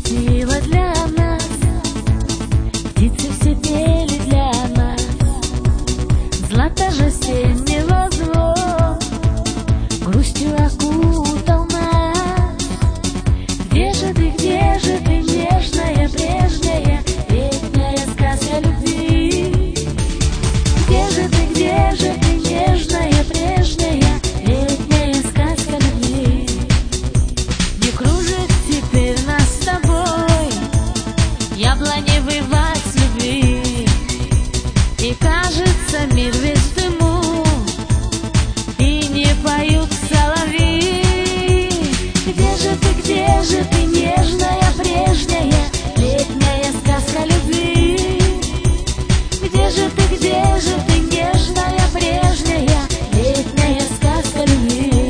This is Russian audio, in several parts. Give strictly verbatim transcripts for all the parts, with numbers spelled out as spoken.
снила для нас, птицы все пели для нас, злато же осеннего звон грустью окутал нас. Где же ты, где же ты, нежная, прежняя, летняя сказка любви? Где же ты, где же ты, нежная, прежняя, летняя сказка любви? Не кружит теперь нас с тобой яблоневый вальс любви, и кажется, мир весь в дыму, и не поют соловьи. Где же ты, где же ты, нежная, прежняя, летняя сказка любви? Где же ты, где же ты, нежная, прежняя, летняя сказка любви?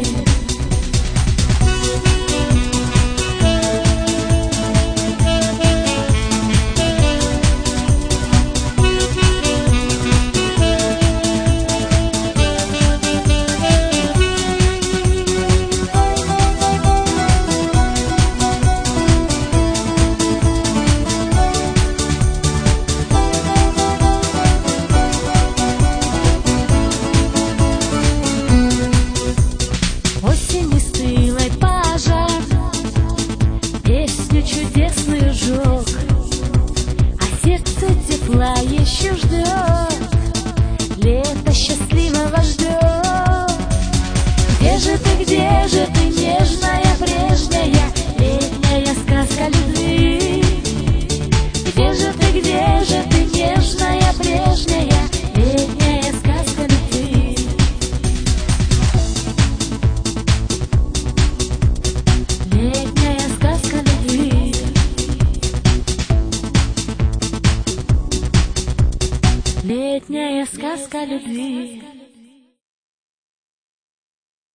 Осенью стылой пожар песню чудесную жег, а сердце тепла еще ждет, лето счастливого ждет. Где же ты, где же ты, нежная, прежняя, летняя сказка любви? Где же ты, где же ты, нежная, прежняя, летняя сказка любви? Летняя сказка любви. Летняя сказка любви.